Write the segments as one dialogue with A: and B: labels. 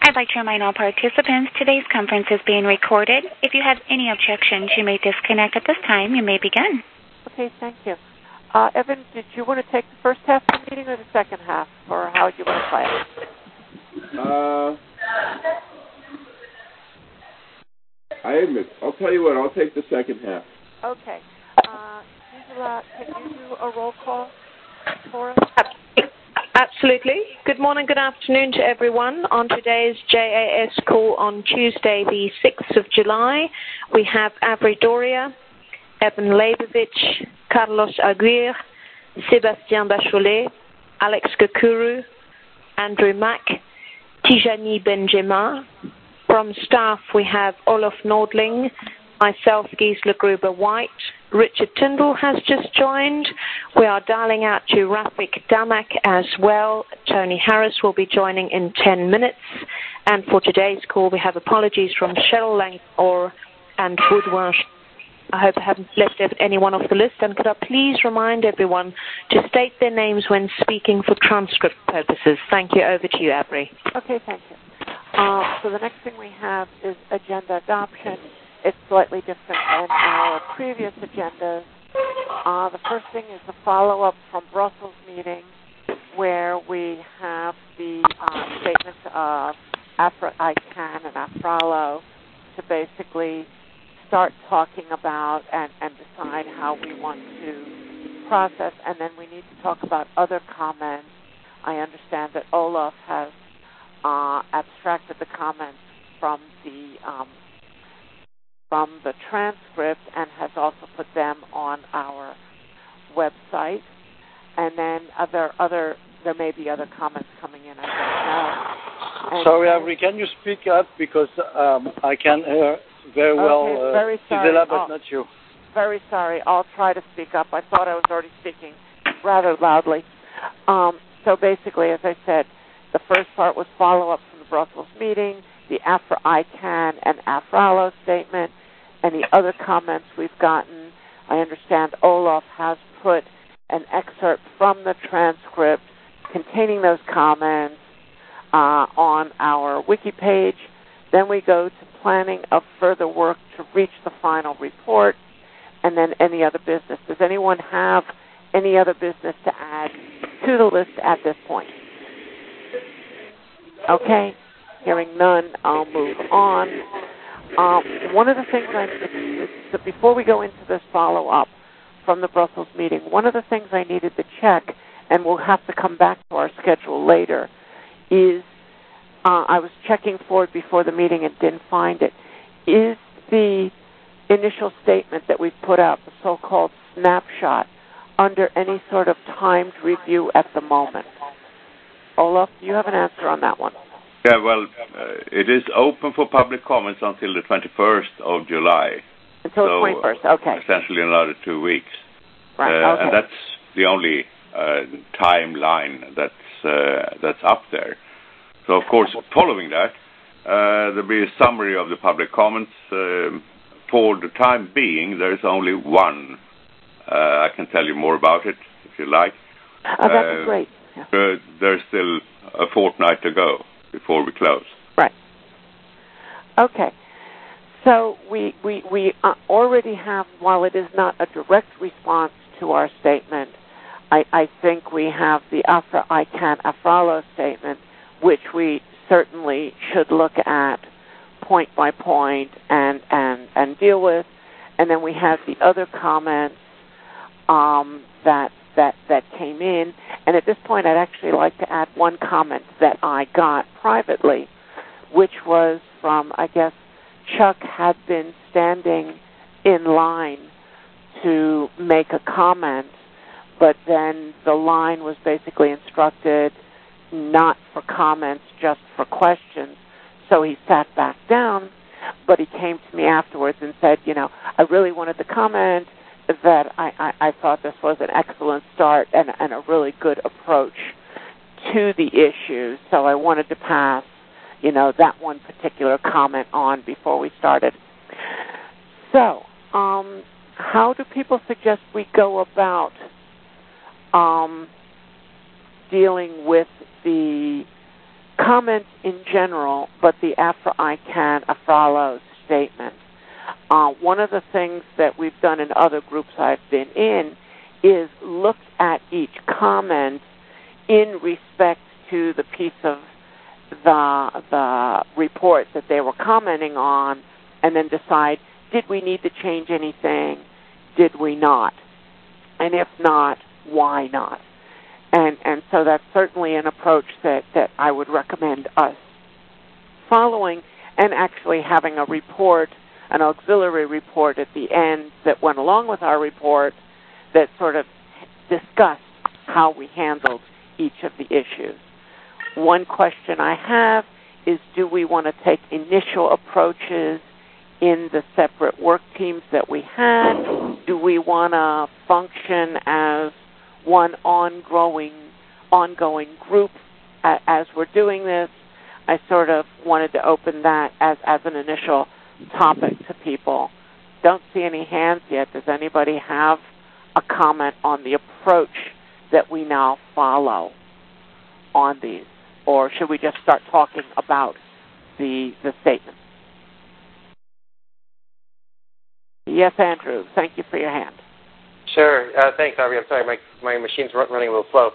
A: I'd like to remind all participants today's conference is being recorded. If you have any objections, you may disconnect at this time. You may begin.
B: Okay, thank you. Evan, did you want to take the first half of the meeting or the second half, or how do you want to play
C: it? I'll tell you what, I'll take the second half.
B: Okay. Gisela, can you do a roll call for us?
D: Absolutely. Good morning, good afternoon to everyone. On today's JAS call on Tuesday, the 6th of July, we have Avery Doria, Evan Leibovich, Carlos Aguirre, Sébastien Bachelet, Alex Gakuru, Andrew Mack, Tijani Benjema. From staff, we have Olaf Nordling, myself, Gisela Gruber-White. Richard Tyndall has just joined. We are dialing out to Rafik Damak as well. Tony Harris will be joining in 10 minutes. And for today's call, we have apologies from Cheryl Langor and Baudouin. I hope I haven't left anyone off the list. And could I please remind everyone to state their names when speaking for transcript purposes. Thank you. Over to you, Avery.
B: Okay, thank you. So the next thing we have is agenda adoption. It's slightly different than our previous agendas. The first thing is the follow-up from Brussels meeting, where we have the statements of Afro-ICANN and AFRALO to basically start talking about and decide how we want to process, and then we need to talk about other comments. I understand that Olaf has abstracted the comments from the transcript and has also put them on our website. And then there may be other comments coming in, I don't know.
E: Sorry, Avery, can you speak up, because I can hear very well Gisela, but not you.
B: Very sorry. I'll try to speak up. I thought I was already speaking rather loudly. So basically, as I said, the first part was follow-up from the Brussels meeting, the Afro-ICANN and AFRALO statement, and the other comments we've gotten. I understand Olaf has put an excerpt from the transcript containing those comments on our wiki page. Then we go to planning of further work to reach the final report, and then any other business. Does anyone have any other business to add to the list at this point? Okay, hearing none, I'll move on. One of the things before we go into this follow-up from the Brussels meeting, one of the things I needed to check, and we'll have to come back to our schedule later, is I was checking for it before the meeting and didn't find it. Is the initial statement that we put out, the so-called snapshot, under any sort of timed review at the moment? Olaf, do you have an answer on that one?
C: Yeah, well, it is open for public comments until the 21st of July.
B: Until the 21st, okay.
C: Essentially another 2 weeks.
B: Right, okay.
C: And that's the only timeline that's up there. So, of course, following that, there'll be a summary of the public comments. For the time being, there's only one. I can tell you more about it if you like.
B: Oh, that'd be great. Yeah.
C: There's still a fortnight to go before we close.
B: Right. Okay. So we already have, while it is not a direct response to our statement, I think we have the Afro-ICANN AFRALO statement, which we certainly should look at point by point and deal with. And then we have the other comments that came in. And at this point, I'd actually like to add one comment that I got privately, which was from, I guess, Chuck had been standing in line to make a comment, but then the line was basically instructed not for comments, just for questions. So he sat back down, but he came to me afterwards and said, I really wanted to comment that I thought this was an excellent start and a really good approach to the issue. So I wanted to pass, that one particular comment on before we started. So, how do people suggest we go about dealing with the comments in general, but the Afro-ICANN Afralo statement. One of the things that we've done in other groups I've been in is look at each comment in respect to the piece of the report that they were commenting on, and then decide, did we need to change anything? Did we not? And if not, why not? And so that's certainly an approach that I would recommend us following, and actually having a report, an auxiliary report at the end that went along with our report that sort of discussed how we handled each of the issues. One question I have is, do we want to take initial approaches in the separate work teams that we had? Do we want to function as one ongoing group as we're doing this? I sort of wanted to open that as an initial topic to people. Don't see any hands yet. Does anybody have a comment on the approach that we now follow on these? Or should we just start talking about the statement? Yes, Andrew. Thank you for your hand.
F: Sure. Thanks, Aubrey. I'm sorry, my machine's running a little slow.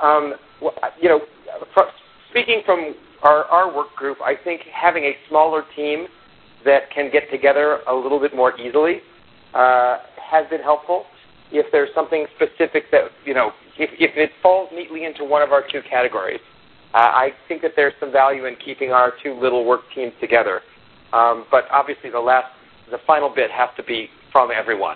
F: Speaking from our work group, I think having a smaller team that can get together a little bit more easily has been helpful. If there's something specific that, if it falls neatly into one of our two categories, I think that there's some value in keeping our two little work teams together. But obviously the final bit has to be from everyone.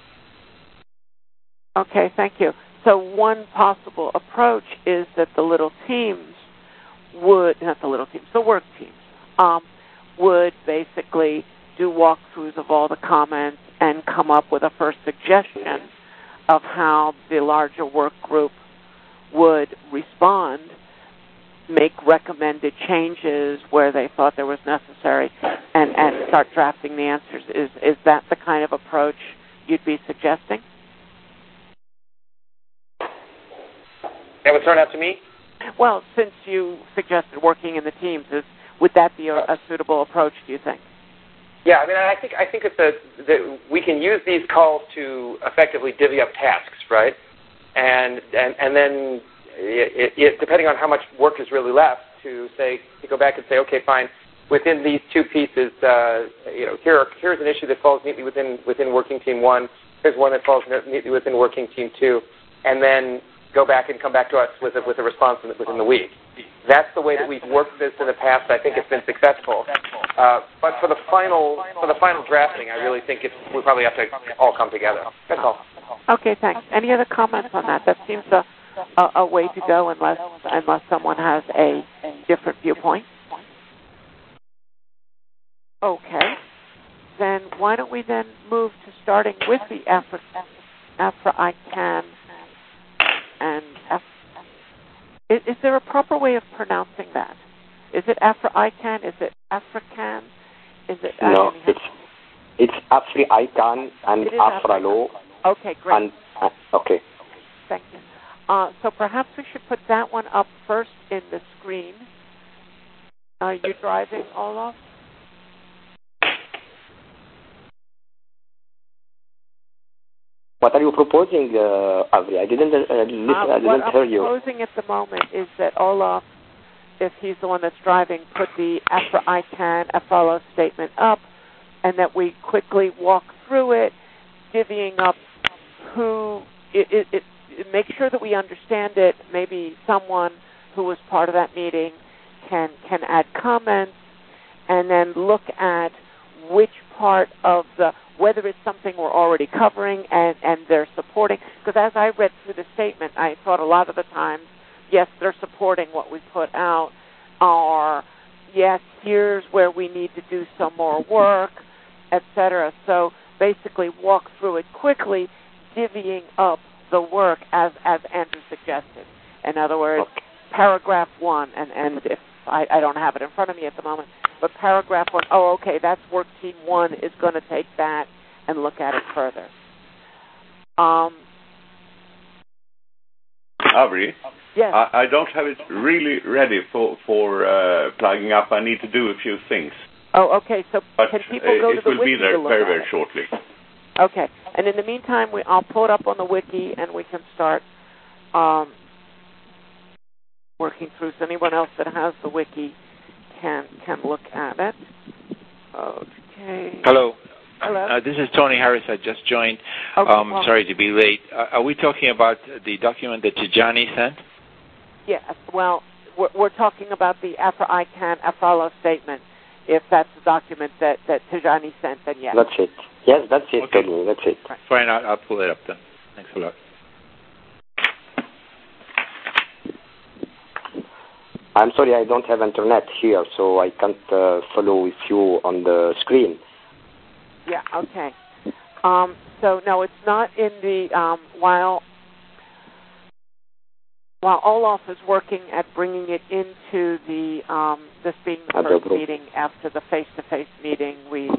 B: Okay, thank you. So one possible approach is that the work teams would basically do walkthroughs of all the comments and come up with a first suggestion of how the larger work group would respond, make recommended changes where they thought there was necessary, and start drafting the answers. Is that the kind of approach you'd be suggesting?
F: That was thrown out to me?
B: Well, since you suggested working in the teams, would that be a suitable approach, do you think?
F: Yeah, I think that we can use these calls to effectively divvy up tasks, right? And then depending on how much work is really left, to go back and say, okay, fine, within these two pieces, here's an issue that falls neatly within working team 1. Here's one that falls neatly within working team 2, and then go back and come back to us with a response within the week. That's the way that we've worked this in the past. I think it's been successful. But for the final drafting, I really think we probably have to all come together. That's all.
B: Okay, thanks. Any other comments on that? That seems a way to go unless someone has a different viewpoint. Okay. Then why don't we then move to starting with the Afro-ICANN and is there a proper way of pronouncing that? Is it Afro-ICANN? Is it African? Is it?
G: No, it's Afro-ICANN and Afralo.
B: Okay, great.
G: Okay.
B: Thank you. So perhaps we should put that one up first in the screen. Are you driving, Olaf?
G: What are you proposing, Avri? I didn't hear you.
B: What I'm proposing at the moment is that Olaf, if he's the one that's driving, put the Afro-ICANN Afralo statement up, and that we quickly walk through it, divvying up make sure that we understand it. Maybe someone who was part of that meeting can add comments, and then look at which part of whether it's something we're already covering and they're supporting. Because as I read through the statement, I thought a lot of the times, yes, they're supporting what we put out, or yes, here's where we need to do some more work, etc. So basically walk through it quickly, divvying up the work as Andrew suggested. In other words, paragraph 1, and if I don't have it in front of me at the moment, but paragraph 1, okay, that's work team 1 is going to take that and look at it further.
C: Aubrey?
B: Yes.
C: I don't have it really ready for plugging up. I need to do a few things.
B: Oh, okay. So
C: but
B: can people go to the wiki?
C: It will be there very shortly.
B: Okay. And in the meantime, I'll pull it up on the wiki, and we can start working through. So anyone else that has the wiki can look at it. Okay.
H: Hello.
B: Hello.
H: This is Tony Harris. I just joined.
B: Okay, well,
H: sorry to be late. Are we talking about the document that Tijani sent?
B: Yes. Well, we're talking about the Afro-ICANN AFRALO statement. If that's the document that Tijani sent, then yes.
G: That's it. Yes, that's it,
H: Okay.
G: Tony. That's it.
B: Right.
H: Fine, I'll pull it up then. Thanks a lot.
G: I'm sorry, I don't have internet here, so I can't follow with you on the screen.
B: Yeah, okay. So, no, it's not in the, while Olaf is working at bringing it into the, this being the first meeting after the face-to-face meeting, we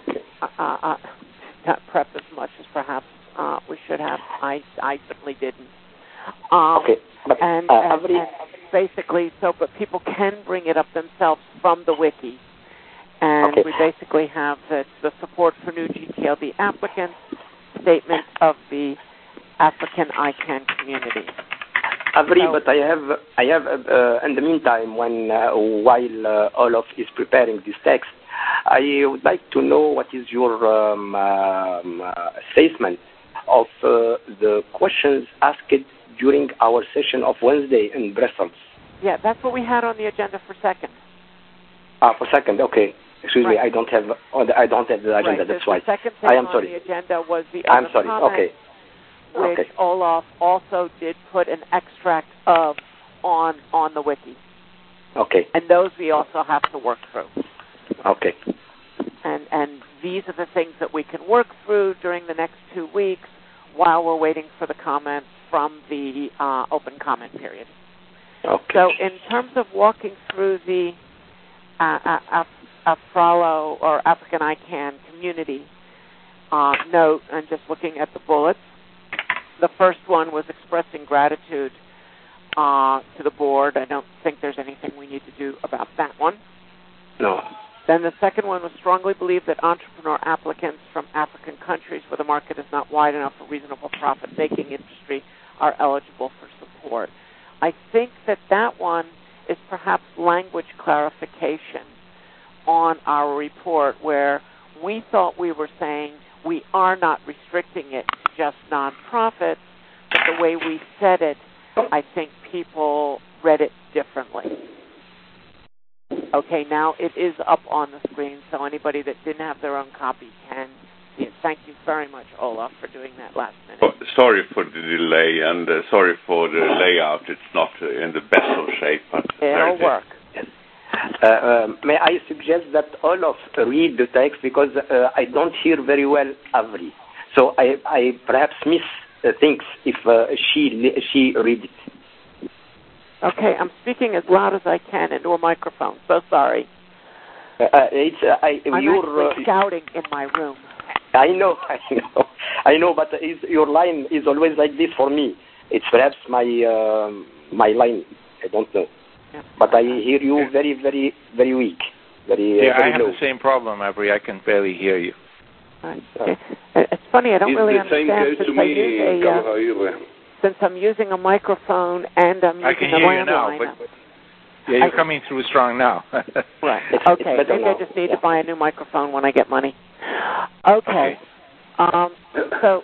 B: not prep as much as perhaps we should have. I certainly didn't.
G: But
B: and basically, but people can bring it up themselves from the wiki. And we basically have the support for new GTLD applicants, statement of the African ICANN community.
G: But I have in the meantime, while Olaf is preparing this text, I would like to know what is your assessment of the questions asked during our session of Wednesday in Brussels.
B: Yeah, that's what we had on the agenda for second.
G: For second, okay. Excuse me, I don't have the agenda. That's why.
B: The second thing on the agenda was the other comment, which Olaf also did put an extract of on the wiki.
G: Okay.
B: And those we also have to work through.
G: Okay.
B: And these are the things that we can work through during the next 2 weeks while we're waiting for the comments from the open comment period.
G: Okay.
B: So in terms of walking through the AFRALO or African ICANN community note and just looking at the bullets, the first one was expressing gratitude to the board. I don't think there's anything we need to do about that one.
G: No.
B: Then the second one was strongly believe that entrepreneur applicants from African countries where the market is not wide enough for reasonable profit-making industry are eligible for support. I think that one is perhaps language clarification on our report where we thought we were saying we are not restricting it to just nonprofits, but the way we said it, I think people read it differently. Okay, now it is up on the screen, so anybody that didn't have their own copy can see it. Thank you very much, Olaf, for doing that last minute.
C: Sorry for the delay, and sorry for the layout. It's not in the best of shape. But
B: it'll work.
G: May I suggest that Olaf read the text because I don't hear very well Avri. So I perhaps miss things if she read it.
B: Okay, I'm speaking as loud as I can into a microphone. So sorry. I'm actually shouting in my room.
G: I know. But your line is always like this for me. It's perhaps my line. I don't know. Yeah. But I hear you very, very, very weak. Very
H: I have
G: low.
H: the same problem, Avery. I can barely hear you.
B: Right. Okay. It's funny. I don't really understand since I'm using a microphone and I'm using a landline.
H: I can hear you now, but you're coming through strong now.
B: Right. Okay. Maybe I just need to buy a new microphone when I get money. Okay. So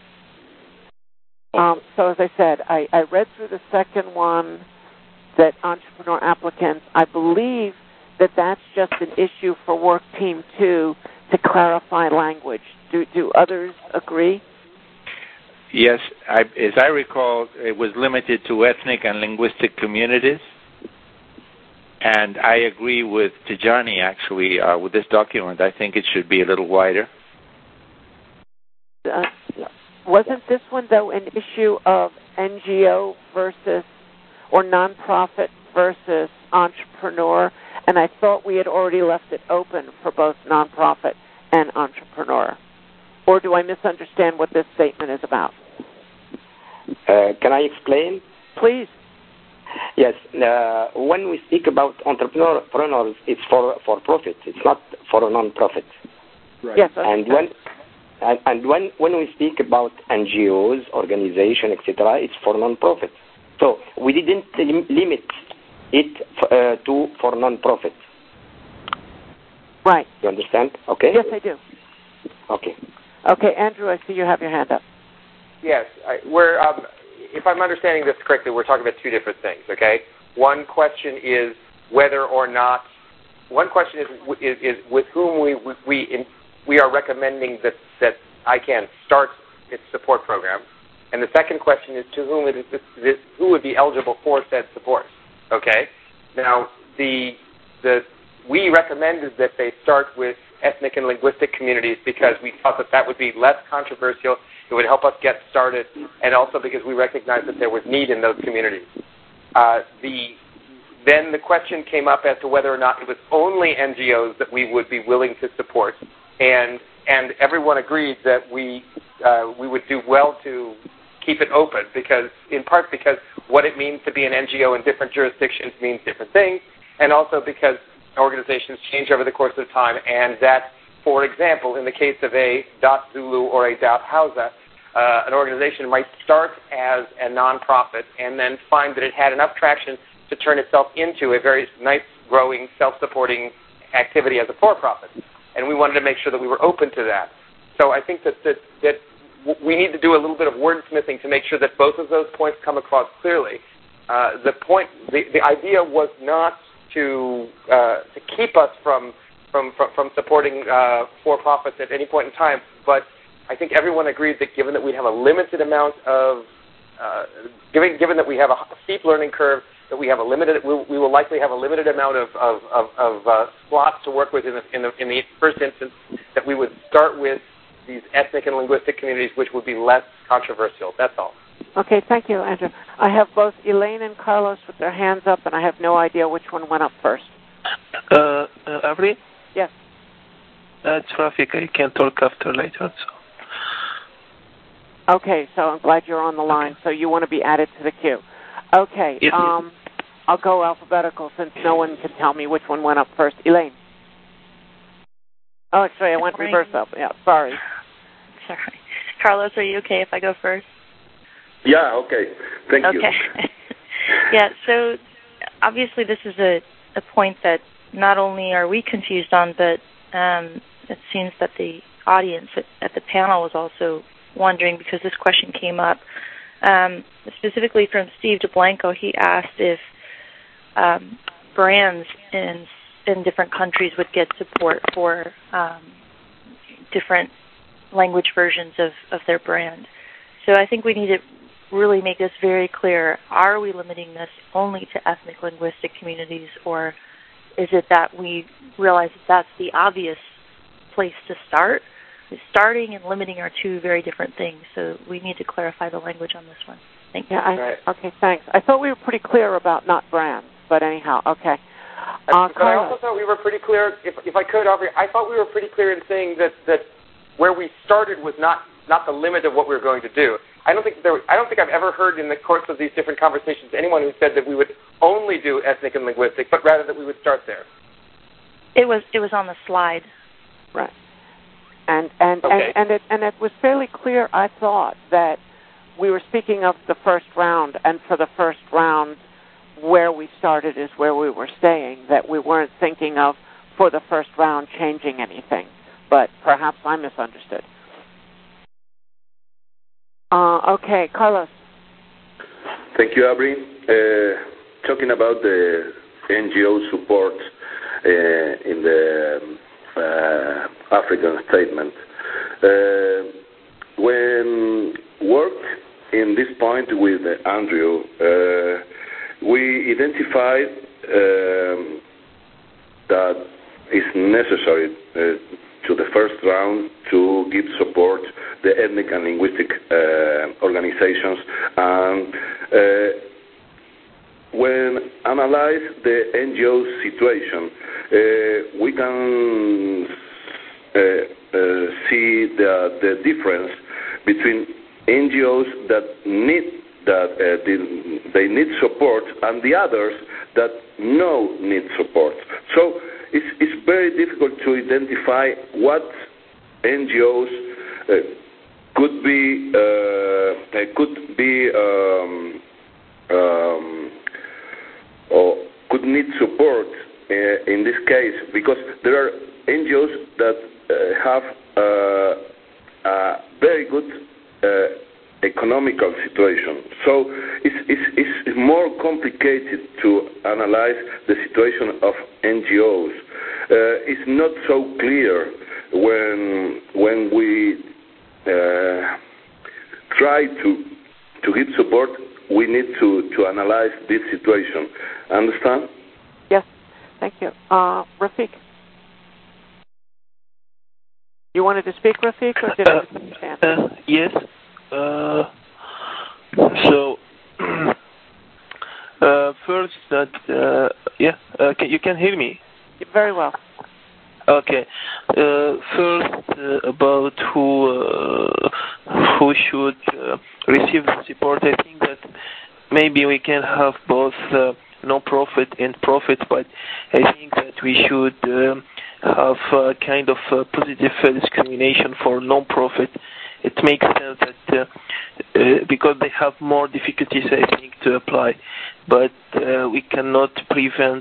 B: as I said, I read through the second one that entrepreneur applicants, I believe that's just an issue for Work Team 2 to clarify language. Do others agree?
H: Yes, as I recall, it was limited to ethnic and linguistic communities. And I agree with Tijani, actually, with this document. I think it should be a little wider.
B: Wasn't this one, though, an issue of NGO versus, or nonprofit versus entrepreneur? And I thought we had already left it open for both nonprofit and entrepreneur. Or do I misunderstand what this statement is about?
G: Can I explain?
B: Please.
G: Yes. When we speak about entrepreneurs, it's for profit. It's not for a non-profit.
B: Right. Yes.
G: And when we speak about NGOs, organization, etc., it's for non-profit. So we didn't limit it for non-profit.
B: Right.
G: You understand? Okay.
B: Yes, I do.
G: Okay.
B: Okay, Andrew, I see you have your hand up.
F: Yes, we're. If I'm understanding this correctly, we're talking about two different things. Okay. One question is whether or not. One question is with whom we are recommending that ICANN starts its support program, and the second question is to whom who would be eligible for said support. Okay. Now we recommended that they start with ethnic and linguistic communities because we thought that would be less controversial. It would help us get started, and also because we recognized that there was need in those communities. Then the question came up as to whether or not it was only NGOs that we would be willing to support, and everyone agreed that we would do well to keep it open in part because what it means to be an NGO in different jurisdictions means different things, and also because organizations change over the course of time, and that, for example, in the case of a .Zulu or a .Hausa, an organization might start as a nonprofit and then find that it had enough traction to turn itself into a very nice, growing, self-supporting activity as a for-profit. And we wanted to make sure that we were open to that. So I think that we need to do a little bit of wordsmithing to make sure that both of those points come across clearly. The idea was not to keep us from supporting for-profits at any point in time, but I think everyone agreed that given that we have a limited amount of, given that we have a steep learning curve, that we will likely have a limited amount of slots to work with in the first instance, that we would start with these ethnic and linguistic communities, which would be less controversial. That's all.
B: Okay, thank you, Andrew. I have both Elaine and Carlos with their hands up, and I have no idea which one went up first.
I: Avery?
B: Yes.
I: It's Rafik. I can talk after later.
B: So. Okay, so I'm glad you're on the line. Okay. So you want to be added to the queue. Okay,
I: yes,
B: I'll go alphabetical since no one can tell me which one went up first. Elaine. Oh, actually, I went reverse up. Yeah, sorry.
J: Sorry. Carlos, are you okay if I go first?
K: Yeah, okay. Thank you.
J: Okay. Yeah, so obviously this is a point that not only are we confused on, but it seems that the audience at the panel was also wondering because this question came up specifically from Steve DeBlanco. He asked if brands in different countries would get support for different language versions of their brand. So I think we need to really make this very clear. Are we limiting this only to ethnic linguistic communities, or is it that we realize that that's the obvious place to start? Starting and limiting are two very different things, so we need to clarify the language on this one. Thank you.
B: Yeah, okay, thanks. I thought we were pretty clear about not brands, but anyhow, okay.
F: But I also thought we were pretty clear, if I could, Aubrey, I thought we were pretty clear in saying that where we started was not the limit of what we were going to do. I don't think I've ever heard in the course of these different conversations anyone who said that we would only do ethnic and linguistic, but rather that we would start there.
J: It was on the slide.
B: Right. And it was fairly clear, I thought, that we were speaking of the first round, and for the first round, where we started is where we were staying, that we weren't thinking of, for the first round, changing anything. But perhaps I misunderstood. Okay, Carlos.
K: Thank you, Aubrey. Talking about the NGO support in the African statement. When work in this point with Andrew, we identified that it's necessary to the first round to give support the ethnic and linguistic organizations, and when analyze the NGO situation, we can see the difference between NGOs that need that they need support, and the others that no need support. So it's very difficult to identify what NGOs could be or could need support in this case, because there are NGOs that have a very good economical situation. So it's more complicated to analyze the situation of NGOs. It's not so clear when we try to give support. We need to analyze this situation. Understand?
B: Yes. Thank you. Rafiq? You wanted to speak, Rafiq, or did I misunderstand?
I: Yes. First, you can hear me?
B: Very well.
I: Okay. First, about who should receive the support, I think that maybe we can have both non-profit and profit, but I think that we should have a kind of positive discrimination for non-profit. It makes sense that because they have more difficulties, I think, to apply, but we cannot prevent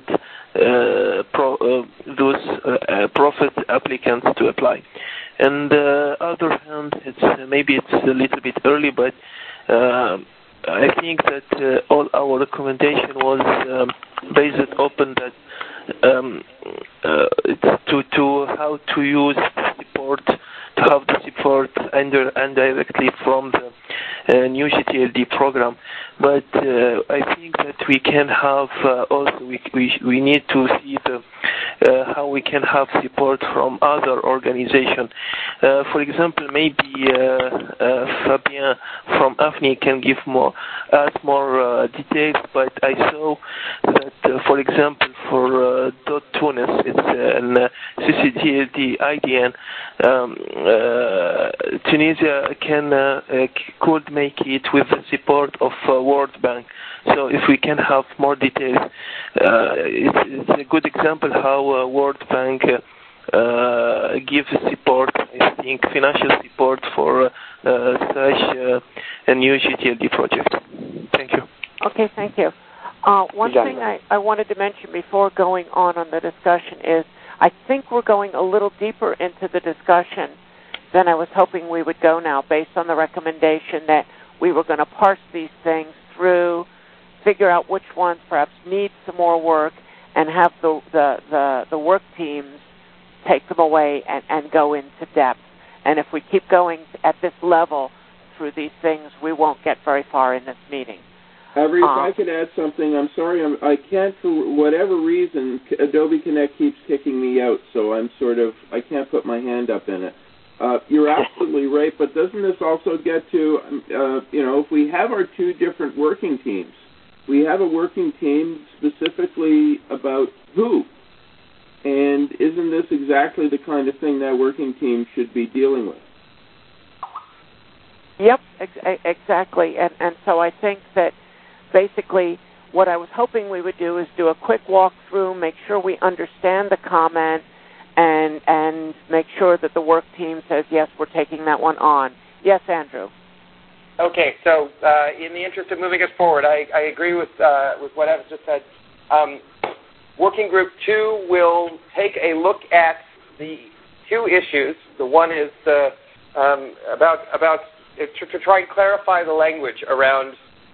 I: those profit applicants to apply. And the other hand, maybe it's a little bit early, but I think that all our recommendation was based upon that to how to use support, to have the support indirectly from the new GTLD program. But I think that we can have also we need to see how we can have support from other organizations. For example, maybe Fabien from AFNI can give more details. But I saw that, for example, for Tunis, it's an CCTLD IDN. Tunisia could make it with the support of World Bank. So if we can have more details, it's a good example how World Bank gives support, I think, financial support for such a new GTLD project. Thank you.
B: Okay, thank you. One thing I wanted to mention before going on the discussion is I think we're going a little deeper into the discussion than I was hoping we would go now, based on the recommendation that we were going to parse these things through, figure out which ones perhaps need some more work, and have the work teams take them away and go into depth. And if we keep going at this level through these things, we won't get very far in this meeting.
L: Avery, if I could add something, I'm sorry, I can't, for whatever reason, Adobe Connect keeps kicking me out, so I can't put my hand up in it. You're absolutely right, but doesn't this also get to, if we have our two different working teams, we have a working team specifically about who, and isn't this exactly the kind of thing that working team should be dealing with?
B: Yep, exactly, and so I think that basically what I was hoping we would do is do a quick walkthrough, make sure we understand the comment, and make sure that the work team says, yes, we're taking that one on. Yes, Andrew?
F: Okay, so in the interest of moving us forward, I agree with what Evan just said. Working Group 2 will take a look at the two issues. The one is about to try and clarify the language around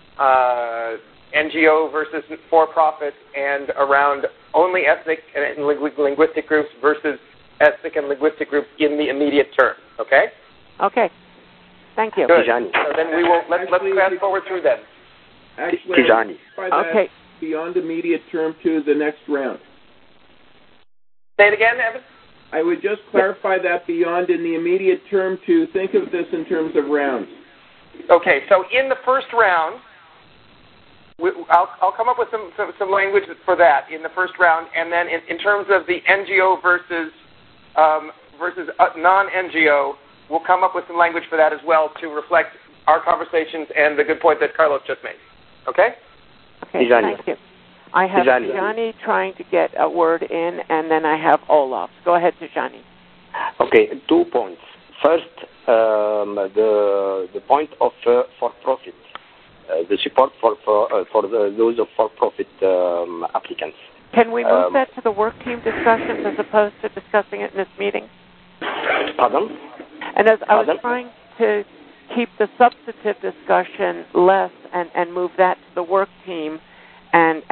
F: NGO versus for-profit, and around only ethnic and linguistic groups versus ethnic and linguistic groups in the immediate term. Okay?
B: Okay. Thank you.
F: Good. So then we will let's fast forward through them.
L: Actually, okay. Beyond immediate term to the next round.
F: Say it again, Evan.
L: I would just clarify that beyond in the immediate term to think of this in terms of rounds.
F: Okay, so in the first round, I'll come up with some language for that in the first round, and then in terms of the NGO versus non-NGO, we'll come up with some language for that as well to reflect our conversations and the good point that Carlos just made. Okay?
B: Okay, thank you. I have Tijani trying to get a word in, and then I have Olaf. Go ahead, Tijani.
G: Okay, 2 points. First, the point of for-profit, the support for those of for-profit applicants.
B: Can we move that to the work team discussions as opposed to discussing it in this meeting?
G: Pardon?
B: And as I was trying to keep the substantive discussion less and move that to the work team and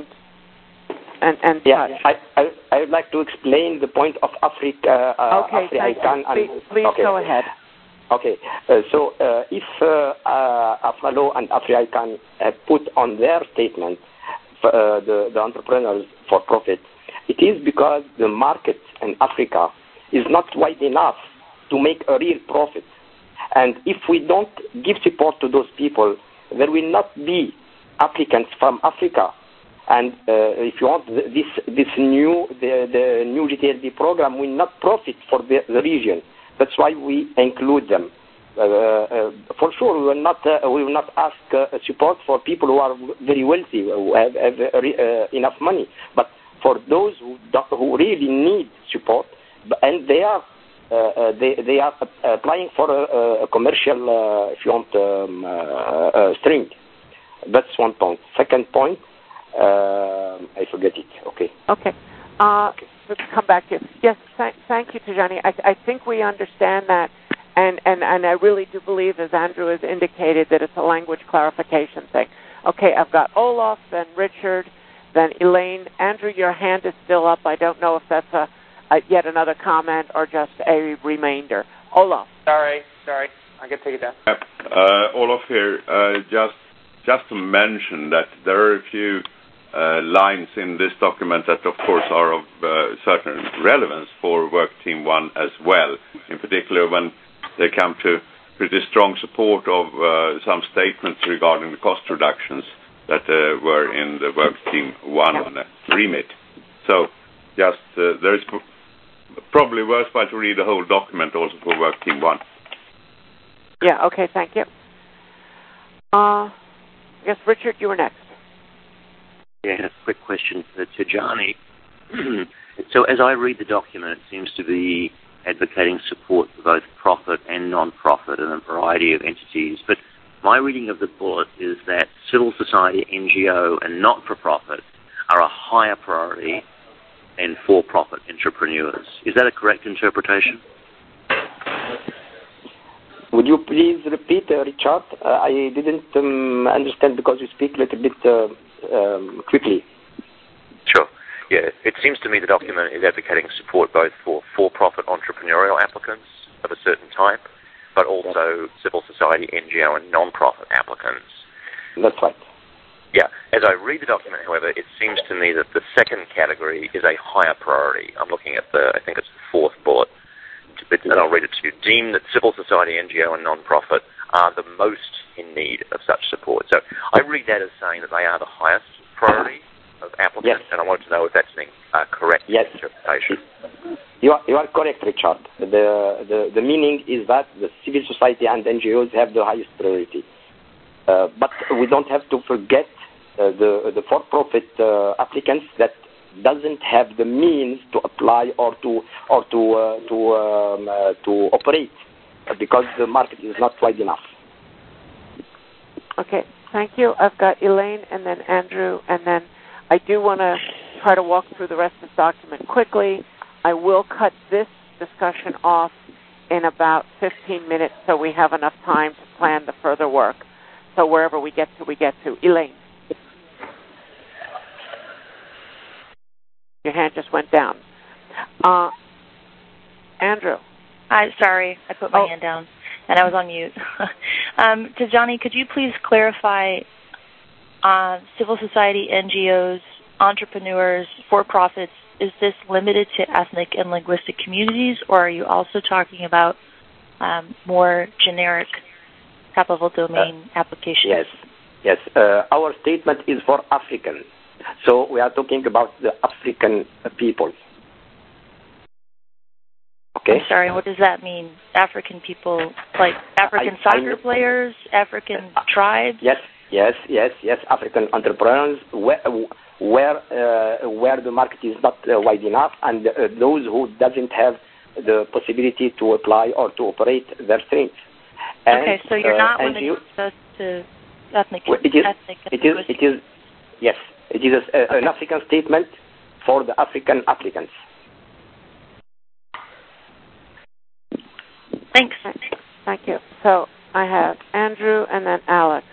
G: yeah, I would like to explain the point of Africa.
B: Okay, please go ahead.
G: Okay, so if AFRALO and AfriICAN have put on their statement the entrepreneurs for profit, it is because the market in Africa is not wide enough to make a real profit. And if we don't give support to those people, there will not be applicants from Africa. And if you want, the new GTLD program will not profit for the region. That's why we include them. For sure, we will not ask support for people who are very wealthy, who have enough money. But for those who really need support, and they are applying for a commercial, if you want, string. That's one point. Second point, I forget it. Okay.
B: Okay. Let's come back to you. Yes, thank you, Tijani. I think we understand that, and I really do believe, as Andrew has indicated, that it's a language clarification thing. Okay, I've got Olaf, then Richard, then Elaine. Andrew, your hand is still up. I don't know if that's yet another comment or just a remainder. Olaf.
F: Sorry. I can take it down.
C: Olaf here. Just to mention that there are a few lines in this document that, of course, are of certain relevance for Work Team 1 as well, in particular when they come to pretty strong support of some statements regarding the cost reductions that were in the Work Team 1 remit. So just there is probably worthwhile to read the whole document also for Work Team 1.
B: Yeah, okay, thank you. Yes, Richard, you were next.
M: Yeah, a quick question for Tijani. So as I read the document, it seems to be advocating support for both profit and non-profit and a variety of entities. But my reading of the bullet is that civil society, NGO, and not-for-profit are a higher priority than for-profit entrepreneurs. Is that a correct interpretation?
G: Would you please repeat, Richard? I didn't understand because you speak a little bit quickly.
M: Sure. Yeah, it seems to me the document is advocating support both for-profit entrepreneurial applicants of a certain type, but also civil society, NGO, and non-profit applicants.
G: That's right.
M: Yeah. As I read the document, however, it seems to me that the second category is a higher priority. I'm looking at I think it's the fourth bullet. And I'll read it to you. Deem that civil society, NGO, and non-profit are the most in need of such support. So I read that as saying that they are the highest priority of applicants, and I want to know if that's a correct interpretation.
G: You are correct, Richard. The meaning is that the civil society and NGOs have the highest priority. But we don't have to forget the for-profit applicants that doesn't have the means to apply or to operate because the market is not wide enough.
B: Okay, thank you. I've got Elaine and then Andrew, and then I do want to try to walk through the rest of the document quickly. I will cut this discussion off in about 15 minutes so we have enough time to plan the further work. So wherever we get to. Elaine. Your hand just went down. Andrew.
J: Sorry, I put my hand down, and I was on mute. Tijani, could you please clarify civil society, NGOs, entrepreneurs, for-profits, is this limited to ethnic and linguistic communities, or are you also talking about more generic top-level domain applications?
G: Yes. Our statement is for African. So we are talking about the African people. Okay.
J: I'm sorry, what does that mean? African people, like African soccer players, African tribes?
G: Yes, African entrepreneurs where the market is not wide enough, and those who doesn't have the possibility to apply or to operate their strengths.
J: Okay, so you're not limiting us to ethnic.
G: Yes, it is an African statement for the African applicants.
J: Thanks.
B: Thank you. So I have Andrew and then Alex.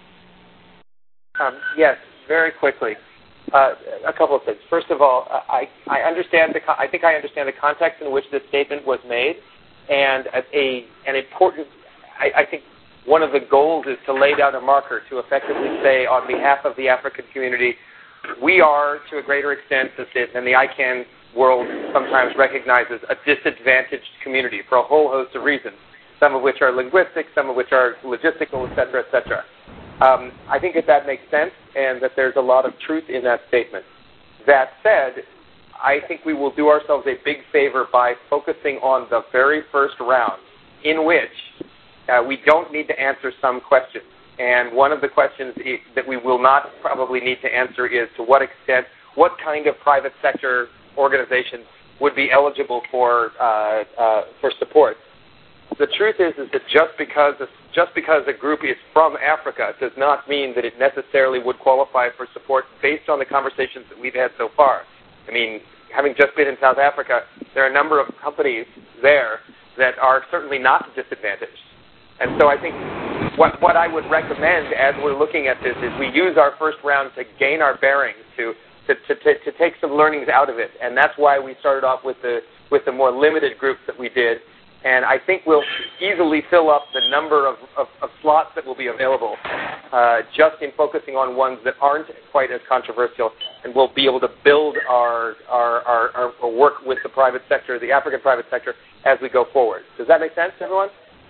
F: Yes, very quickly. A couple of things. First of all, I understand. I think I understand the context in which this statement was made, and an important. I think one of the goals is to lay down a marker to effectively say, on behalf of the African community, we are, to a greater extent than the ICANN world sometimes recognizes, a disadvantaged community for a whole host of reasons, some of which are linguistic, some of which are logistical, et cetera, et cetera. I think that makes sense and that there's a lot of truth in that statement. That said, I think we will do ourselves a big favor by focusing on the very first round, in which we don't need to answer some questions. And one of the questions that we will not probably need to answer is to what extent, what kind of private sector organizations would be eligible for support. The truth is that just because a group is from Africa does not mean that it necessarily would qualify for support based on the conversations that we've had so far. I mean, having just been in South Africa, there are a number of companies there that are certainly not disadvantaged. And so I think what I would recommend as we're looking at this is we use our first round to gain our bearings, to take some learnings out of it. And that's why we started off with the more limited groups that we did. And I think we'll easily fill up the number of slots that will be available just in focusing on ones that aren't quite as controversial, and we'll be able to build our work with the private sector, the African private sector, as we go forward. Does that make sense, everyone?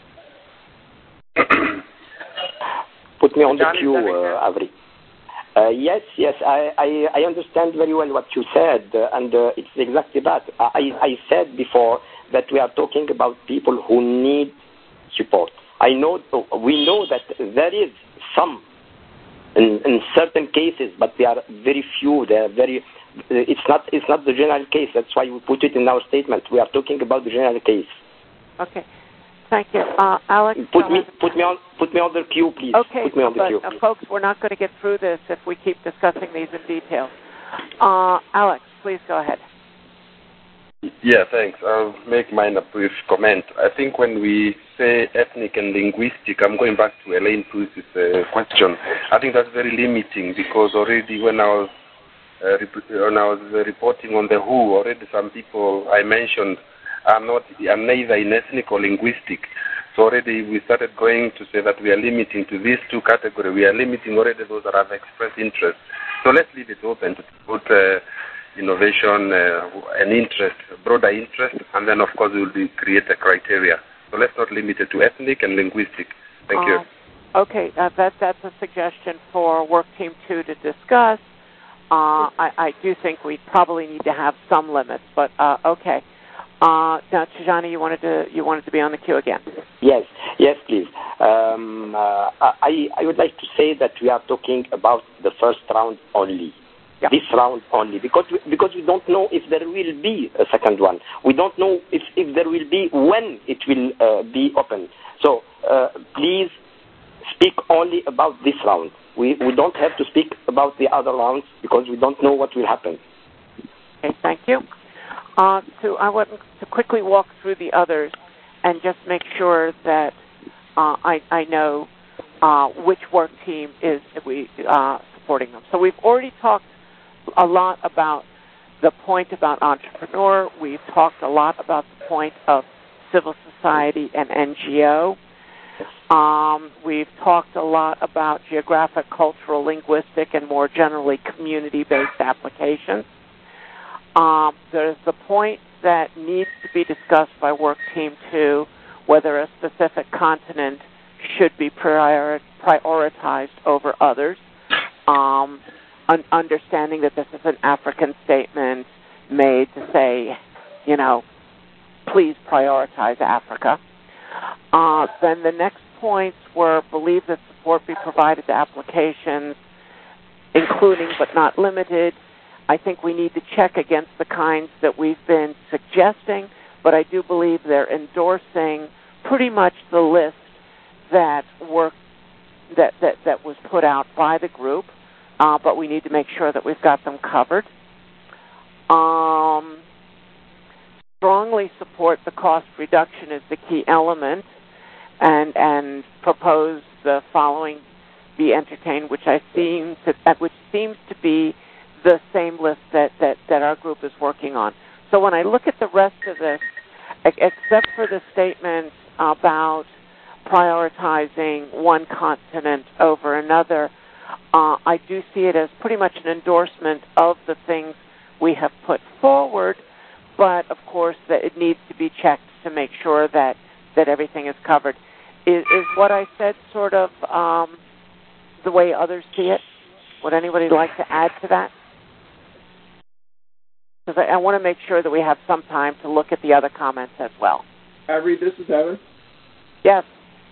G: Put me on the queue, Avri. Yes, I understand very well what you said, and it's exactly that. I said before that we are talking about people who need support. We know that there is some in certain cases, but they are very few. They are very. It's not the general case. That's why we put it in our statement. We are talking about the general case.
B: Okay. Thank you, Alex.
G: Put me on the queue, please.
B: Okay,
G: put me on the queue.
B: Folks, we're not going to get through this if we keep discussing these in detail. Alex, please go ahead.
N: Yeah, thanks. I'll make mine a brief comment. I think when we say ethnic and linguistic, I'm going back to Elaine Bruce's question. I think that's very limiting because already when I was reporting on the WHO, already some people I mentioned are neither in ethnic or linguistic. So already we started going to say that we are limiting to these two categories. We are limiting already those that have expressed interest. So let's leave it open to put innovation, an interest, broader interest, and then of course we will create a criteria. So let's not limit it to ethnic and linguistic. Thank you.
B: Okay, that's a suggestion for Work Team 2 to discuss. I do think we probably need to have some limits, but okay. Now, Tijani, you wanted to be on the queue again.
G: Yes, please. I would like to say that we are talking about the first round only. Yeah. This round only, because we don't know if there will be a second one. We don't know if there will be when it will be open. So please speak only about this round. We don't have to speak about the other rounds because we don't know what will happen.
B: Okay, thank you. So I want to quickly walk through the others and just make sure that I know which work team is supporting them. So we've already talked a lot about the point about entrepreneur. We've talked a lot about the point of civil society and NGO. We've talked a lot about geographic, cultural, linguistic, and more generally community-based applications. There's the point that needs to be discussed by Work Team 2, whether a specific continent should be prioritized over others. Understanding that this is an African statement made to say, please prioritize Africa. Then the next points were believe that support be provided to applications, including but not limited. I think we need to check against the kinds that we've been suggesting, but I do believe they're endorsing pretty much the list that was put out by the group, but we need to make sure that we've got them covered. Strongly support the cost reduction as the key element, and propose the following be entertained, which seems to be the same list that our group is working on. So when I look at the rest of this, except for the statement about prioritizing one continent over another, I do see it as pretty much an endorsement of the things we have put forward, but of course that it needs to be checked to make sure that everything is covered. Is what I said sort of the way others see it? Would anybody like to add to that? Because I want to make sure that we have some time to look at the other comments as well.
L: Avery, this is Evan.
B: Yes.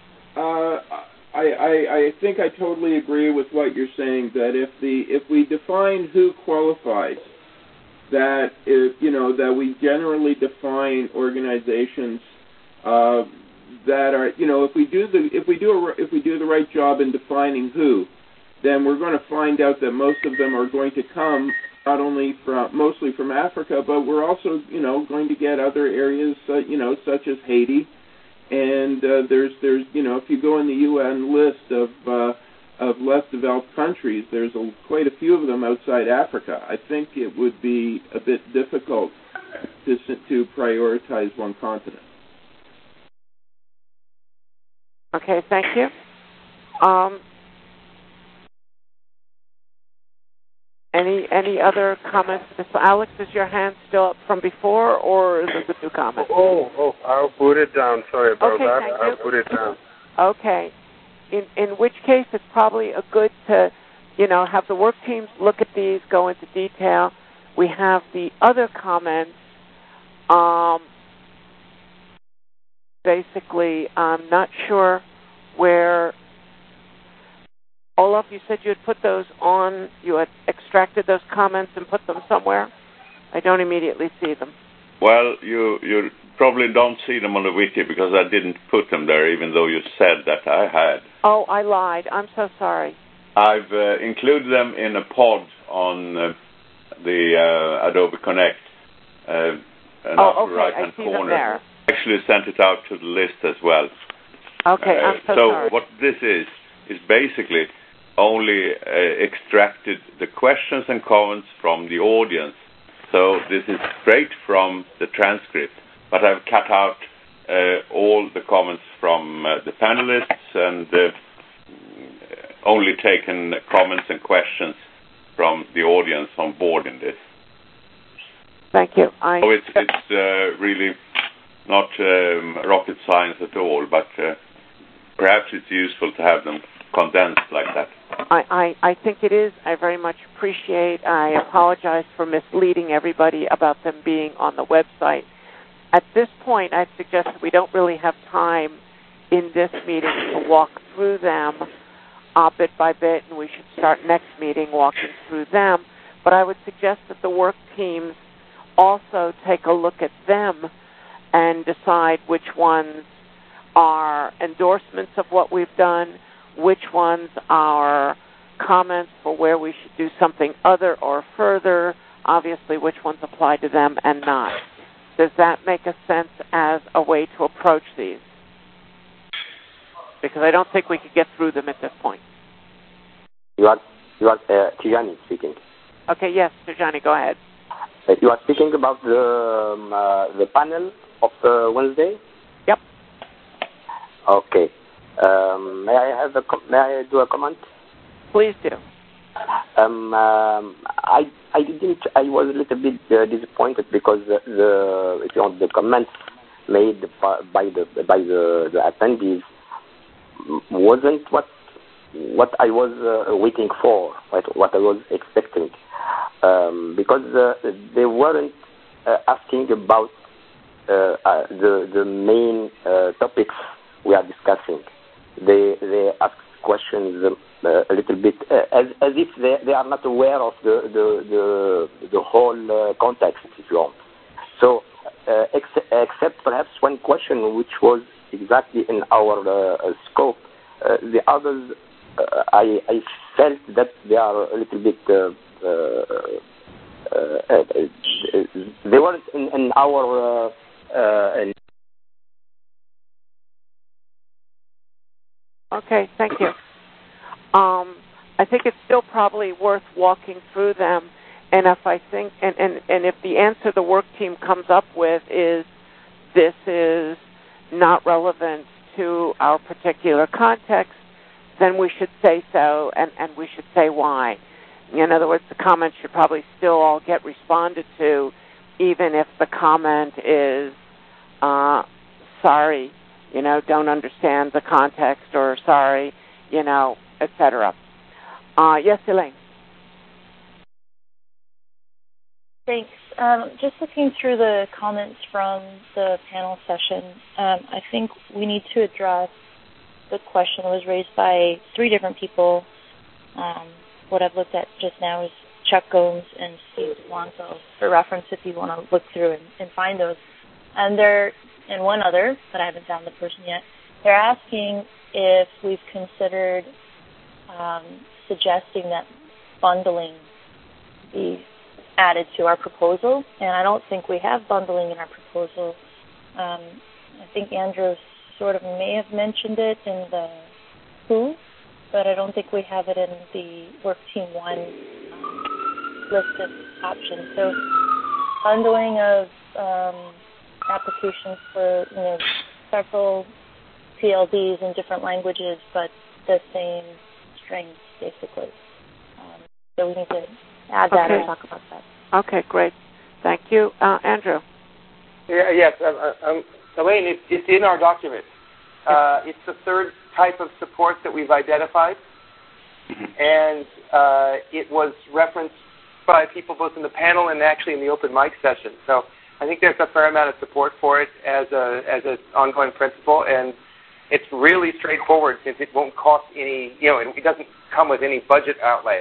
L: I think I totally agree with what you're saying, that if we define who qualifies, that that we generally define organizations that are, if we do the right job in defining who, then we're going to find out that most of them are going to come not only mostly from Africa, but we're also going to get other areas such as Haiti, and there's if you go in the UN list of less developed countries, there's quite a few of them outside Africa. I think it would be a bit difficult to prioritize one continent.
B: Okay, thank you. Any other comments? Alex, is your hand still up from before, or is this a new comment?
N: Oh, I'll put it down. Sorry about that.
B: Thank
N: I'll
B: you.
N: put it down.
B: Okay. In which case, it's probably a good to, have the work teams look at these, go into detail. We have the other comments. Basically, I'm not sure where. Olaf, you said you had put those on. You had extracted those comments and put them somewhere. I don't immediately see them.
C: Well, you probably don't see them on the wiki because I didn't put them there, even though you said that I had.
B: Oh, I lied. I'm so sorry.
C: I've included them in a pod on the Adobe Connect.
B: Okay. I see them there.
C: I actually sent it out to the list as well.
B: Okay, I'm so sorry.
C: So what this is basically only extracted the questions and comments from the audience. So this is straight from the transcript, but I've cut out all the comments from the panelists and only taken comments and questions from the audience on board in this.
B: Thank you.
C: So it's really not rocket science at all, but perhaps it's useful to have them condensed like that.
B: I think it is. I very much appreciate. I apologize for misleading everybody about them being on the website. At this point, I'd suggest that we don't really have time in this meeting to walk through them bit by bit, and we should start next meeting walking through them. But I would suggest that the work teams also take a look at them and decide which ones are endorsements of what we've done, which ones are comments for where we should do something other or further, obviously which ones apply to them and not. Does that make a sense as a way to approach these? Because I don't think we could get through them at this point.
G: You are Tijani speaking.
B: Okay, yes, Tijani, go ahead.
G: You are speaking about the panel of Wednesday?
B: Yep.
G: Okay. May I do a comment?
B: Please do.
G: I was a little bit disappointed because the comments made by the attendees wasn't what I was waiting for, what I was expecting, because they weren't asking about the main topics we are discussing. They ask questions a little bit as if they are not aware of the whole context, if you want. So, except perhaps one question which was exactly in our scope, the others, I felt that they are a little bit. They weren't in our.
B: Okay, thank you. I think it's still probably worth walking through them, and if I think, and if the answer the work team comes up with is this is not relevant to our particular context, then we should say so, and we should say why. In other words, the comments should probably still all get responded to, even if the comment is sorry, don't understand the context, or sorry, etc. Yes, Elaine.
J: Thanks. Just looking through the comments from the panel session, I think we need to address the question that was raised by 3 different people. What I've looked at just now is Chuck Gomes and Steve Blanco for reference if you want to look through and find those. And one other, but I haven't found the person yet, they're asking if we've considered suggesting that bundling be added to our proposal, and I don't think we have bundling in our proposal. I think Andrew sort of may have mentioned it in the who, but I don't think we have it in the Work Team 1 list of options. So bundling of applications for several PLDs in different languages, but the same strings, basically. So we need to add that and talk about that.
B: Okay, great. Thank you. Andrew?
F: Yes, Elaine, it's in our document. It's the third type of support that we've identified, and it was referenced by people both in the panel and actually in the open mic session. So I think there's a fair amount of support for it as an ongoing principle, and it's really straightforward since it won't cost any, it doesn't come with any budget outlay.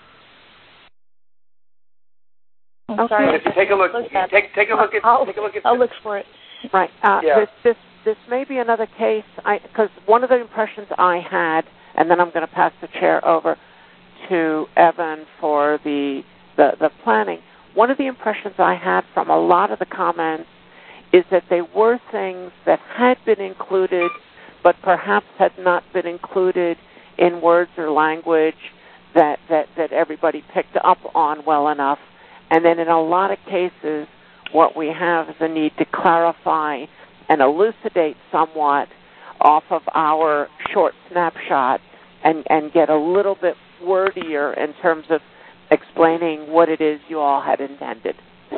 J: I'm sorry.
F: And if you take a look,
J: I'll look for it.
B: Right. This may be another case, because one of the impressions I had, and then I'm going to pass the chair over to Evan for the planning. One of the impressions I had from a lot of the comments is that they were things that had been included, but perhaps had not been included in words or language that everybody picked up on well enough. And then in a lot of cases, what we have is a need to clarify and elucidate somewhat off of our short snapshot and get a little bit wordier in terms of explaining what it is you all had intended.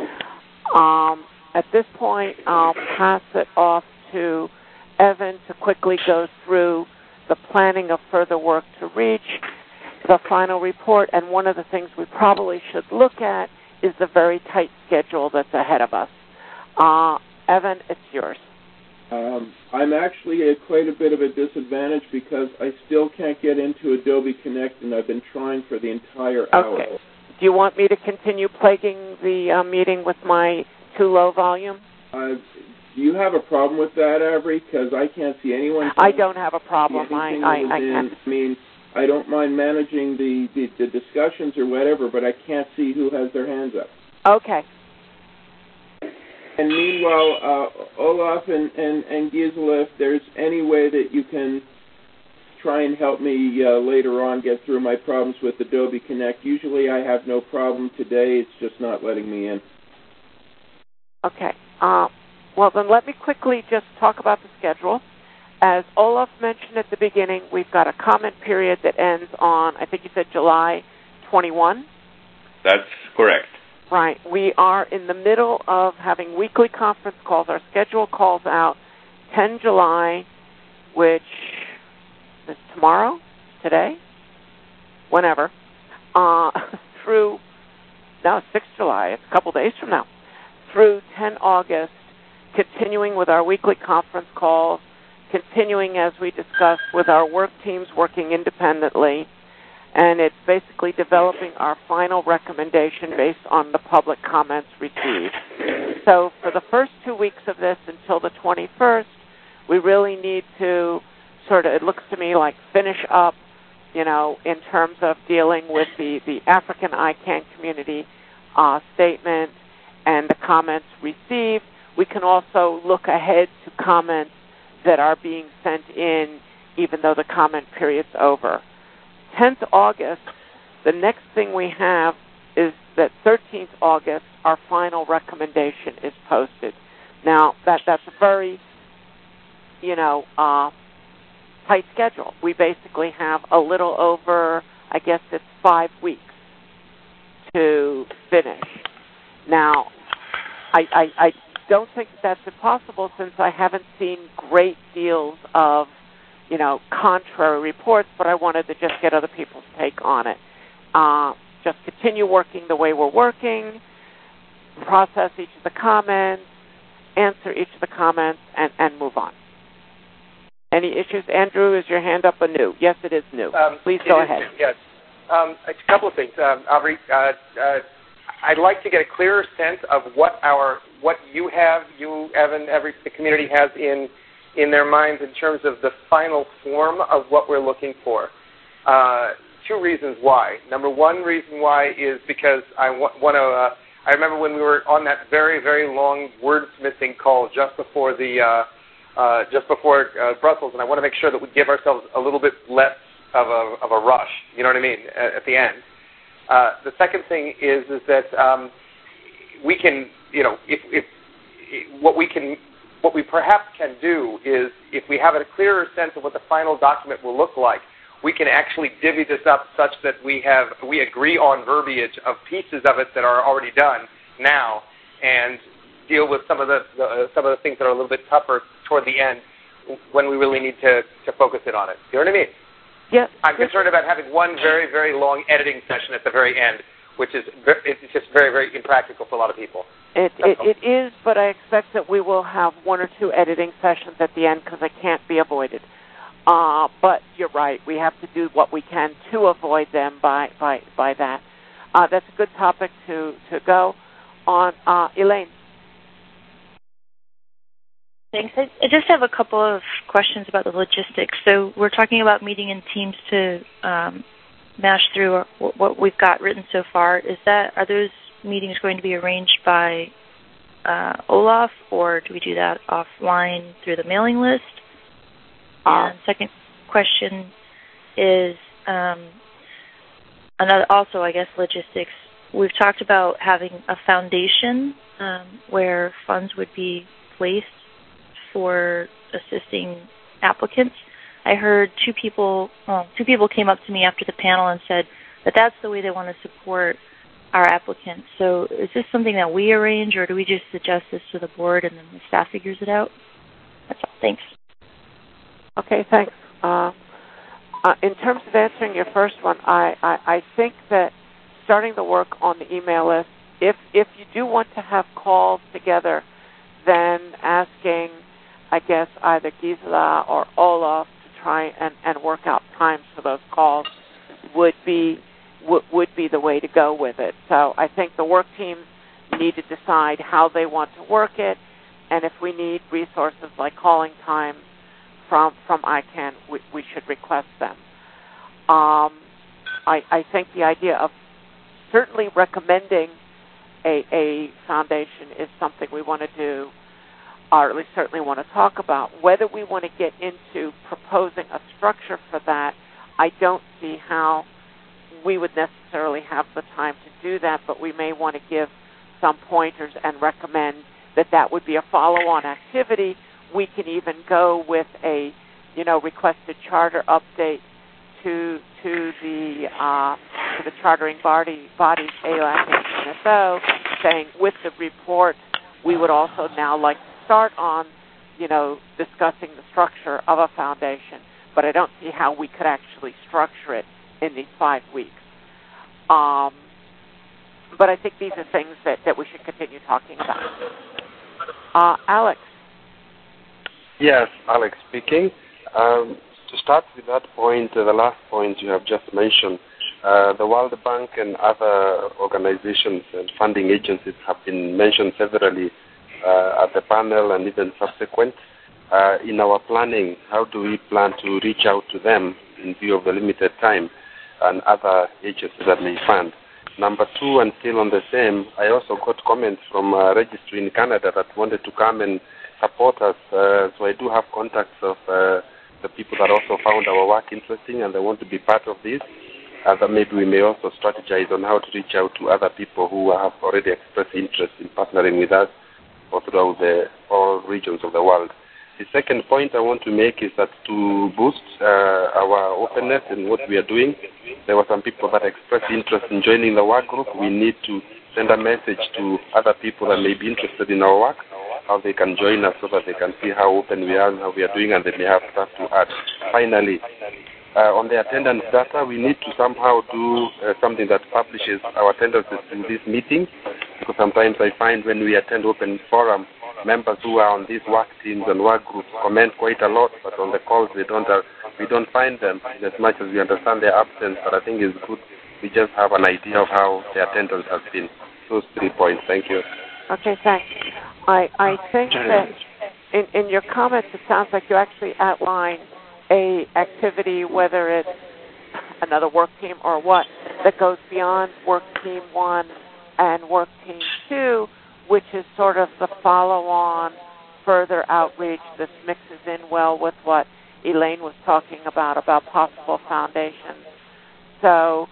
B: At this point, I'll pass it off to Evan to quickly go through the planning of further work to reach the final report. And one of the things we probably should look at is the very tight schedule that's ahead of us. Evan, it's yours.
L: I'm actually at quite a bit of a disadvantage because I still can't get into Adobe Connect, and I've been trying for the entire hour.
B: Okay. Do you want me to continue plaguing the meeting with my too low volume?
L: Do you have a problem with that, Avery? Because I can't see anyone.
B: I don't have a problem. I
L: can't. I mean, I don't mind managing the discussions or whatever, but I can't see who has their hands up.
B: Okay.
L: And meanwhile, Olaf and Gisela, if there's any way that you can try and help me later on get through my problems with Adobe Connect. Usually I have no problem. Today it's just not letting me in.
B: Okay. Well, then let me quickly just talk about the schedule. As Olaf mentioned at the beginning, we've got a comment period that ends on, I think you said July 21?
C: That's correct.
B: Right. We are in the middle of having weekly conference calls. Our schedule calls out 10 July, which is tomorrow, today, whenever, through, no, 6 July, it's a couple days from now, through 10 August. continuing with our weekly conference calls, continuing, as we discussed, with our work teams working independently, and it's basically developing our final recommendation based on the public comments received. So for the first 2 weeks of this until the 21st, we really need to sort of, it looks to me like, finish up, in terms of dealing with the African ICANN community statement and the comments received. We can also look ahead to comments that are being sent in even though the comment period's over. 10th August, the next thing we have is that 13th August, our final recommendation is posted. Now, that's a very, tight schedule. We basically have a little over, I guess it's 5 weeks to finish. Now, I don't think that's impossible since I haven't seen great deals of, contrary reports, but I wanted to just get other people's take on it. Just continue working the way we're working, process each of the comments, answer each of the comments, and move on. Any issues? Andrew, is your hand up anew? Yes, it is new. Please go ahead.
F: New, yes. A couple of things. Aubrey, I'd like to get a clearer sense of what you have, Evan, the community has in their minds in terms of the final form of what we're looking for. 2 reasons why. Number one reason why is because I want to. I remember when we were on that very, very long wordsmithing call just before Brussels, and I want to make sure that we give ourselves a little bit less of a rush. You know what I mean? At the end. The second thing is that we can, what we perhaps can do is, if we have a clearer sense of what the final document will look like, we can actually divvy this up such that we agree on verbiage of pieces of it that are already done now, and deal with some of the things that are a little bit tougher toward the end when we really need to focus in on it. You know what I mean?
B: Yes.
F: I'm concerned about having one very, very long editing session at the very end, which is it's just very, very impractical for a lot of people. It
B: is, but I expect that we will have 1 or 2 editing sessions at the end because they can't be avoided. But you're right. We have to do what we can to avoid them by that. That's a good topic to go on. Elaine.
J: Thanks. I just have a couple of questions about the logistics. So we're talking about meeting in teams to mash through what we've got written so far. Are those meetings going to be arranged by Olaf, or do we do that offline through the mailing list? And second question is also, I guess, logistics. We've talked about having a foundation where funds would be placed for assisting applicants. I heard two people came up to me after the panel and said that that's the way they want to support our applicants. So is this something that we arrange, or do we just suggest this to the board and then the staff figures it out? That's all. Thanks.
B: Okay, thanks. In terms of answering your first one, I think that starting the work on the email list, if you do want to have calls together, then asking, I guess, either Gisela or Olaf to try and work out times for those calls would be the way to go with it. So I think the work teams need to decide how they want to work it, and if we need resources like calling times from ICANN, we should request them. I think the idea of certainly recommending a foundation is something we want to do, or at least certainly want to talk about. Whether we want to get into proposing a structure for that, I don't see how we would necessarily have the time to do that, but we may want to give some pointers and recommend that would be a follow-on activity. We can even go with a, requested charter update to the chartering bodies, AOAC and NSO, saying with the report we would also now like to start on, discussing the structure of a foundation. But I don't see how we could actually structure it in these 5 weeks. But I think these are things that we should continue talking about. Alex.
N: Yes, Alex speaking. To start with that point, the last point you have just mentioned, the World Bank and other organizations and funding agencies have been mentioned severally at the panel and even subsequent. In our planning, how do we plan to reach out to them in view of the limited time and other agencies that may fund? Number two, and still on the same, I also got comments from a registry in Canada that wanted to come and support us. So I do have contacts of the people that also found our work interesting and they want to be part of this. That maybe we may also strategize on how to reach out to other people who have already expressed interest in partnering with us or throughout all regions of the world. The second point I want to make is that to boost our openness in what we are doing, there were some people that expressed interest in joining the work group. We need to send a message to other people that may be interested in our work, how they can join us so that they can see how open we are and how we are doing, and they may have stuff to add. Finally, on the attendance data, we need to somehow do something that publishes our attendances in these meetings, because sometimes I find when we attend open forum, members who are on these work teams and work groups comment quite a lot, but on the calls we don't find them as much as we understand their absence. But I think it's good we just have an idea of how the attendance has been. Those 3 points. Thank you.
B: Okay, thanks. I think that in your comments, it sounds like you actually outline a activity, whether it's another work team or what, that goes beyond work team 1 and work team 2, which is sort of the follow-on further outreach. This mixes in well with what Elaine was talking about possible foundations. So,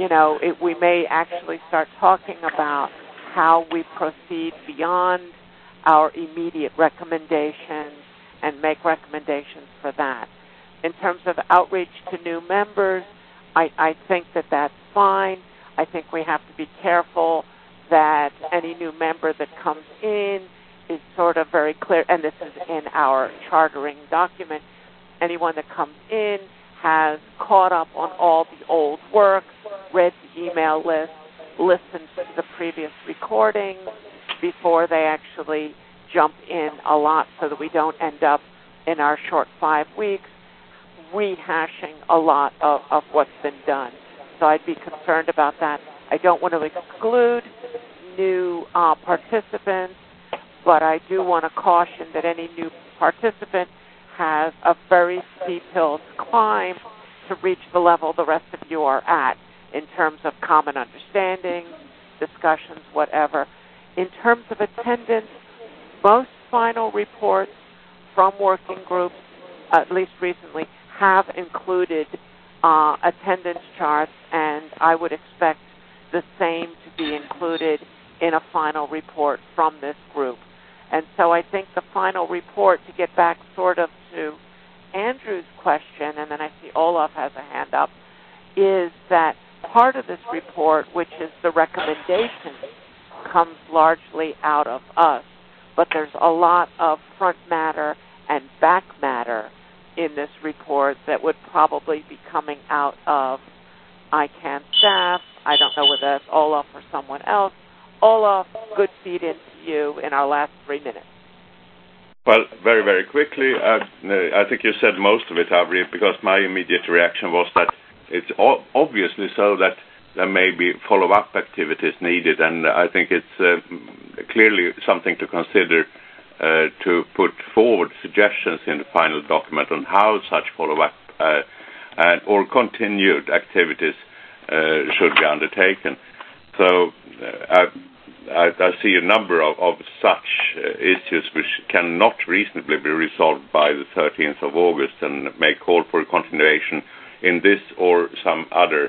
B: we may actually start talking about how we proceed beyond our immediate recommendations and make recommendations for that. In terms of outreach to new members, I think that that's fine. I think we have to be careful that any new member that comes in is sort of very clear, and this is in our chartering document. Anyone that comes in has caught up on all the old work, read the email list, listened to the previous recordings before they actually jump in a lot, so that we don't end up in our short 5 weeks rehashing a lot of what's been done. So I'd be concerned about that. I don't want to exclude new participants, but I do want to caution that any new participant has a very steep hill to climb to reach the level the rest of you are at in terms of common understanding, discussions, whatever. In terms of attendance, most final reports from working groups, at least recently, have included attendance charts, and I would expect the same to be included in a final report from this group. And so I think the final report, to get back sort of to Andrew's question, and then I see Olaf has a hand up, is that part of this report, which is the recommendation, comes largely out of us, but there's a lot of front matter and back matter in this report that would probably be coming out of ICANN staff. I don't know whether that's Olaf or someone else. Olaf, good feed into you in our last 3 minutes.
C: Well, very, very quickly, I think you said most of it, Avri, because my immediate reaction was that it's obviously so that there may be follow-up activities needed, and I think it's clearly something to consider to put forward suggestions in the final document on how such follow-up or continued activities should be undertaken. So I see a number of such issues which cannot reasonably be resolved by the 13th of August and may call for a continuation in this or some other,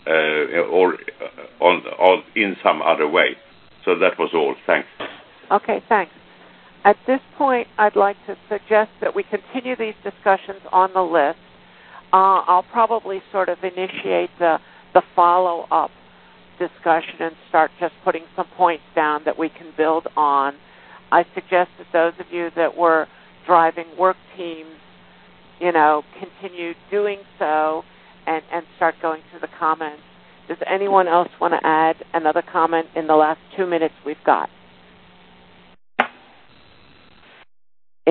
C: in some other way. So that was all. Thanks.
B: Okay, thanks. At this point, I'd like to suggest that we continue these discussions on the list. I'll probably sort of initiate the follow-up discussion and start just putting some points down that we can build on. I suggest that those of you that were driving work teams, continue doing so and start going through the comments. Does anyone else want to add another comment in the last 2 minutes we've got?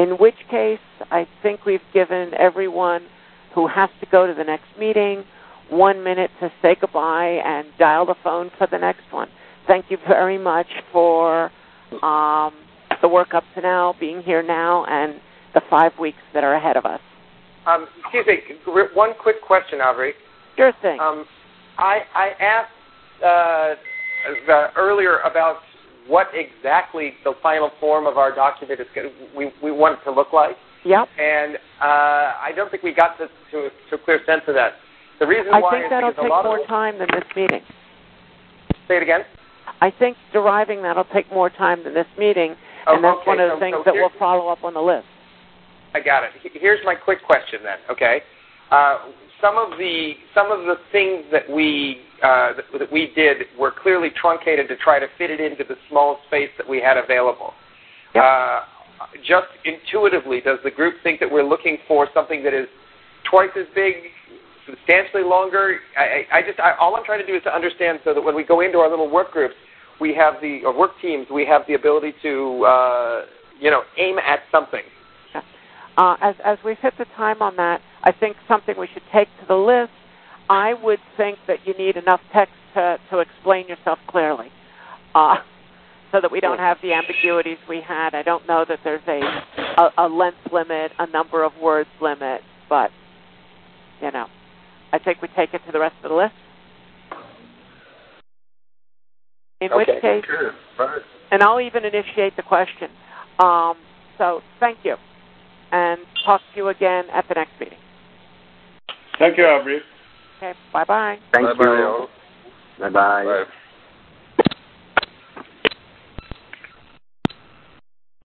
B: in which case I think we've given everyone who has to go to the next meeting 1 minute to say goodbye and dial the phone for the next one. Thank you very much for the work up to now, being here now, and the 5 weeks that are ahead of us.
F: Excuse me, one quick question, Avery.
B: Sure thing.
F: I asked earlier about what exactly the final form of our document is we want it to look like.
B: Yep.
F: And I don't think we got to a clear sense of that. The reason why
B: I think that'll take more time than this meeting.
F: Say it again?
B: I think deriving that'll take more time than this meeting, and that's one of the things that we'll follow up on the list.
F: I got it. Here's my quick question then, okay? Some of the things that we did were clearly truncated to try to fit it into the small space that we had available.
B: Yep.
F: Just intuitively, does the group think that we're looking for something that is twice as big, substantially longer? All I'm trying to do is to understand so that when we go into our little work groups, work teams, we have the ability to aim at something.
B: As we've hit the time on that, I think something we should take to the list. I would think that you need enough text to explain yourself clearly, so that we don't have the ambiguities we had. I don't know that there's a length limit, a number of words limit, but I think we take it to the rest of the list. In which case, and I'll even initiate the question. So thank you, and talk to you again at the next meeting.
C: Thank you, Avery.
B: Okay, bye-bye.
G: Thank you. Bye-bye.
C: Bye.